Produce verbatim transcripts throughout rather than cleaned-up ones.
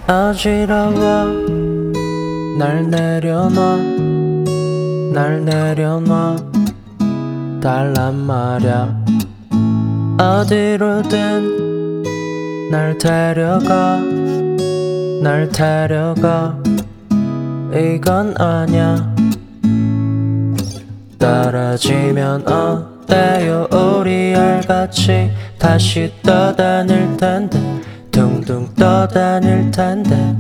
어지러워 날 내려놔 날 내려놔 달란 말야. 어디로든 날 데려가 날 데려가 이건 아냐. 떨어지면 어때요 우리 알같이 다시 떠다닐 텐데 둥둥 떠다닐 텐데.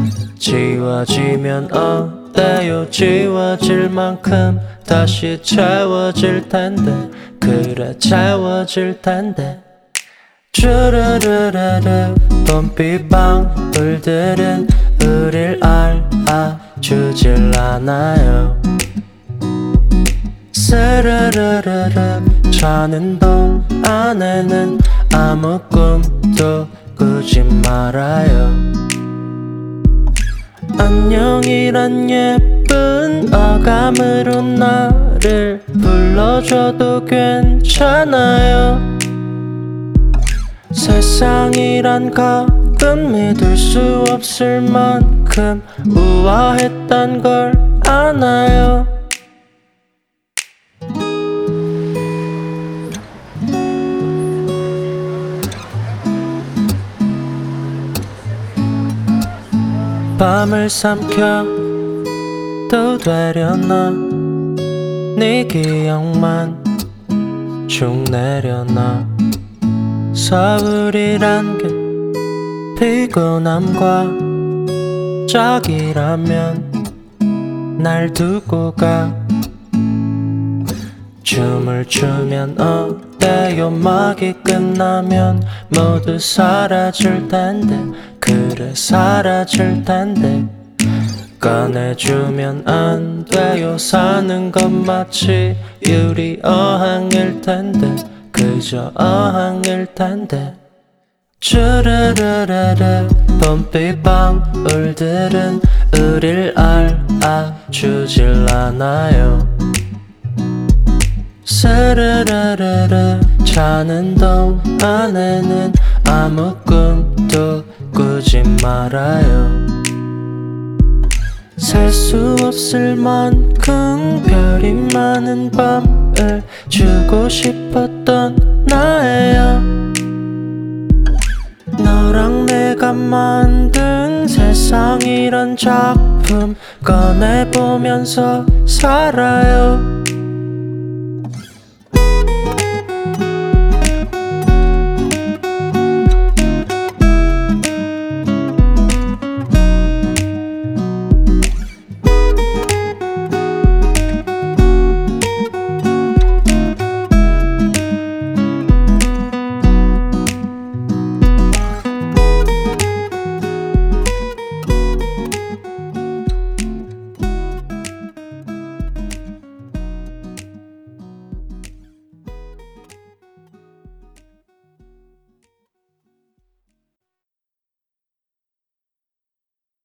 지워지면 어때요 지워질 만큼 다시 채워질 텐데 그래 채워질 텐데. 쭈르르르르 봄비방울들은 우릴 알아주질 않아요. 스르르르르 자는 동안에는 아무 꿈도 꾸지 말아요. 안녕이란 예쁜 어감으로 나를 불러줘도 괜찮아요. 세상이란 가끔 믿을 수 없을 만큼 우아했단 걸 아나요. 밤을 삼켜도 되려나 네 기억만 쭉 내려놔. 서울이란 게 피곤함과 짝이라면 날 두고 가. 춤을 추면 어때요 음악이 끝나면 모두 사라질 텐데 그래 사라질 텐데. 꺼내주면 안 돼요 사는 건 마치 유리 어항일 텐데 그저 어항일 텐데. 쭈르르르르 봄비방울들은 우릴 알아주질 않아요. 스르르르르 자는 동안에는 아무 꿈도 꾸지 말아요. 셀 수 없을 만큼 별이 많은 밤을 주고 싶었던 나예요. 너랑 내가 만든 세상이란 작품 꺼내보면서 살아요.